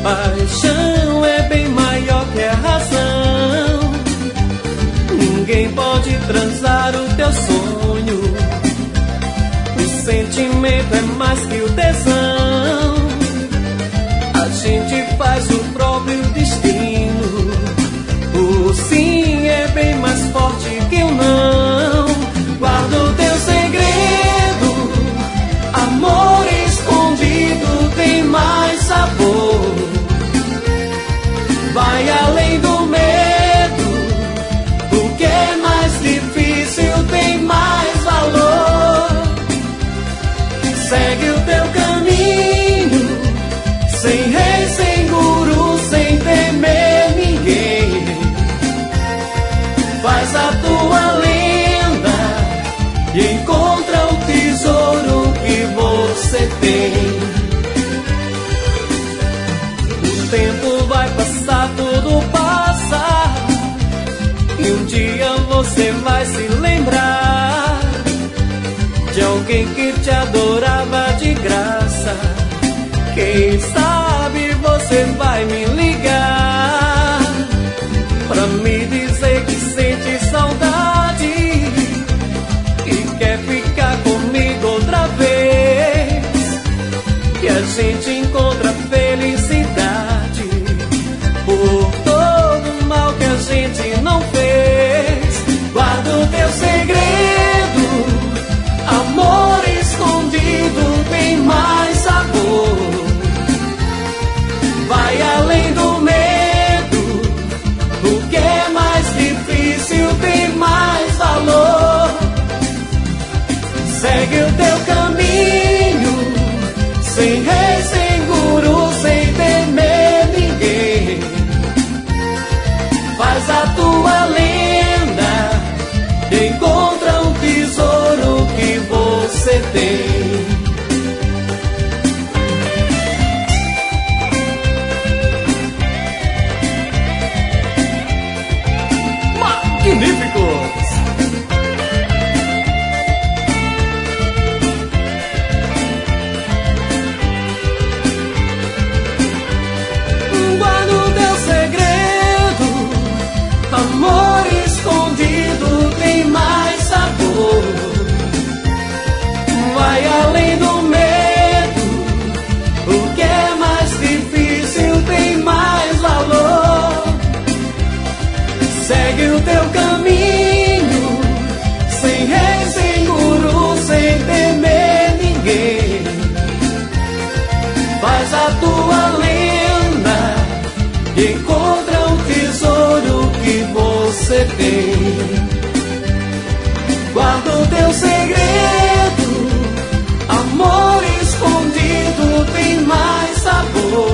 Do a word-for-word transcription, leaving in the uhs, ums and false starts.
Paixão é bem maior que a razão. Ninguém pode transar o teu sonho. O sentimento é mais que o tesão. A gente faz o próprio destino. O sim é bem mais forte que o não. Guarda o teu segredo. Amor escondido tem mais sabor. Vai além do medo. O que é mais difícil tem mais valor. Segue o teu caminho, sem rei, sem guru, sem temer ninguém. Faz a tua lenda e encontra o tesouro que você tem. O tempo vai passar, tudo passa, e um dia você vai se lembrar de alguém que te adorava de graça. Quem sabe você vai me ligar pra me dizer que sente saudade e quer ficar comigo outra vez. Que a gente encontra felicidade por todo o mal que a gente não fez. Guarda o teu segredo. Amor escondido tem mais sabor. Vai além do medo. O que é mais difícil tem mais valor. Segue o teu caminho, sem rei, sem guru, sem temer ninguém. Faz a tua lenda, encontra um tesouro que você tem. Magníficos! Guarda o teu segredo. Amor escondido tem mais sabor. Vai além do medo. O que é mais difícil tem mais valor. Segue o teu caminho, sem rei, sem guru, sem temer ninguém. Faz a tua lenda e encontra um tesouro que você tem. Guarda o teu segredo. Amor escondido tem mais sabor.